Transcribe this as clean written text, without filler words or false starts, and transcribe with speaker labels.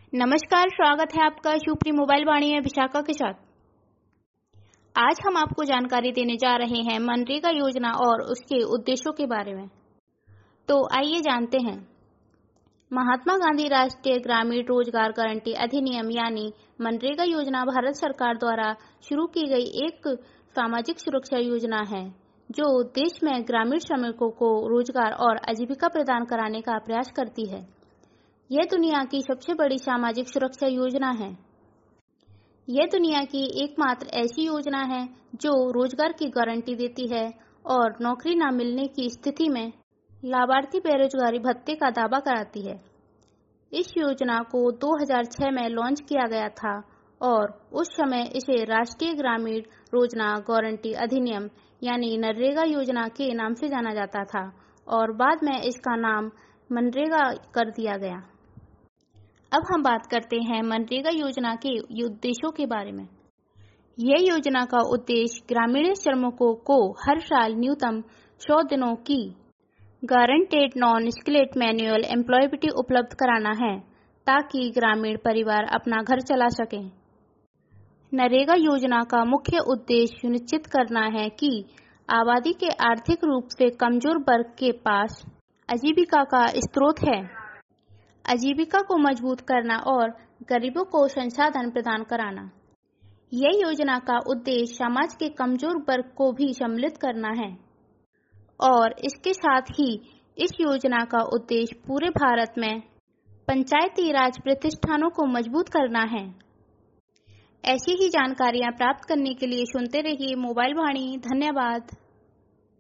Speaker 1: नमस्कार, स्वागत है आपका शिवप्री मोबाइल वाणी में विशाखा के साथ। आज हम आपको जानकारी देने जा रहे हैं मनरेगा योजना और उसके उद्देश्यों के बारे में। तो आइए जानते हैं। महात्मा गांधी राष्ट्रीय ग्रामीण रोजगार गारंटी अधिनियम यानी मनरेगा योजना भारत सरकार द्वारा शुरू की गई एक सामाजिक सुरक्षा योजना है जो देश में ग्रामीण श्रमिकों को रोजगार और आजीविका प्रदान कराने का प्रयास करती है। यह दुनिया की सबसे बड़ी सामाजिक सुरक्षा योजना है। यह दुनिया की एकमात्र ऐसी योजना है जो रोजगार की गारंटी देती है और नौकरी न मिलने की स्थिति में लाभार्थी बेरोजगारी भत्ते का दावा कराती है। इस योजना को 2006 में लॉन्च किया गया था और उस समय इसे राष्ट्रीय ग्रामीण रोजगार गारंटी अधिनियम यानी नरेगा योजना के नाम से जाना जाता था और बाद में इसका नाम मनरेगा कर दिया गया। अब हम बात करते हैं मनरेगा योजना के उद्देश्यों के बारे में। यह योजना का उद्देश्य ग्रामीण श्रमिकों को हर साल न्यूनतम 100 दिनों की guaranteed non skilled manual employability उपलब्ध कराना है ताकि ग्रामीण परिवार अपना घर चला सकें। नरेगा योजना का मुख्य उद्देश्य सुनिश्चित करना है कि आबादी के आर्थिक रूप से कमजोर वर्ग के पास आजीविका का स्रोत है। आजीविका को मजबूत करना और गरीबों को संसाधन प्रदान कराना। यह योजना का उद्देश्य समाज के कमजोर वर्ग को भी सम्मिलित करना है और इसके साथ ही इस योजना का उद्देश्य पूरे भारत में पंचायती राज प्रतिष्ठानों को मजबूत करना है। ऐसी ही जानकारियां प्राप्त करने के लिए सुनते रहिए मोबाइल वाणी। धन्यवाद।